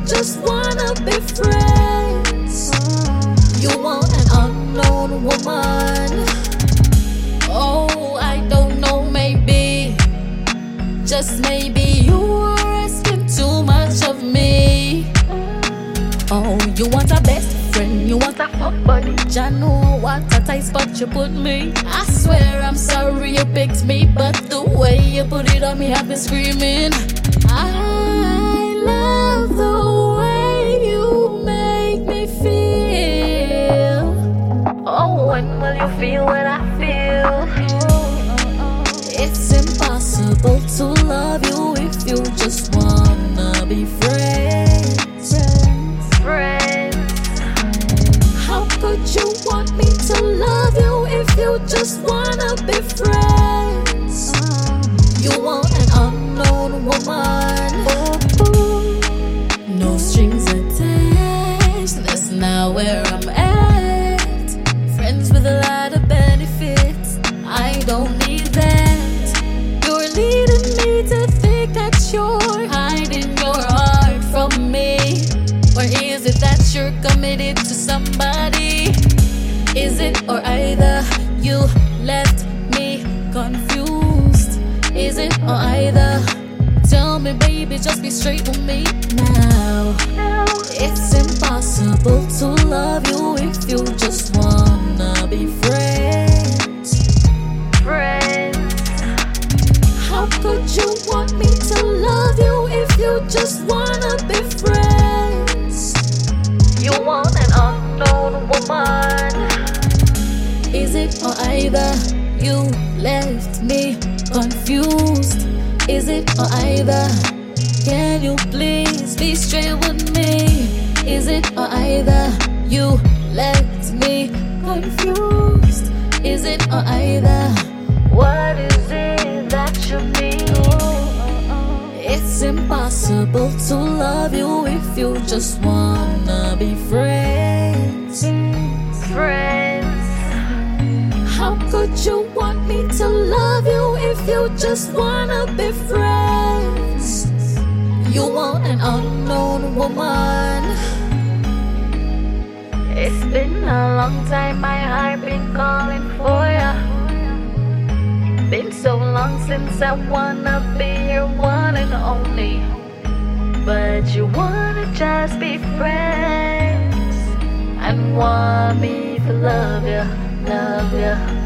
just wanna be friends. You want an unknown woman. Oh, I don't know, maybe, just maybe you are asking too much of me. Oh, you want a best friend, you want a fuck buddy. Ya know what a tight spot you put me. I swear I'm sorry you picked me, but the way you put it on me, I've been screaming. I love the way you make me feel. Oh, when will you feel what I feel? It's impossible to love you if you just wanna be friends. How could you want me to love you if you just wanna be friends? You want an unknown woman. No strings attached, that's not where I'm at. Friends with a lot of benefits, I don't need that. You're leading me to think that you're hiding your heart from me. Or is it that you're committed to somebody? Is it or either? You left me confused. Is it or either? Tell me, baby, just be straight with me now. It's impossible to love you if you just wanna be friends. How could you want me to love you if you just wanna be friends? You want an unknown woman. Is it or either? You left me confused. Is it or either? Can you please be straight with me? Is it or either? You left me confused. Is it or either? What is it that you need? It's impossible to love you if you just wanna be friends. How could you want me to love you if you just wanna be friends? You want an unknown woman. It's been a long time, my heart been calling for ya. Been so long since I wanna be your one and only, but you wanna just be friends and want me to love ya, love ya.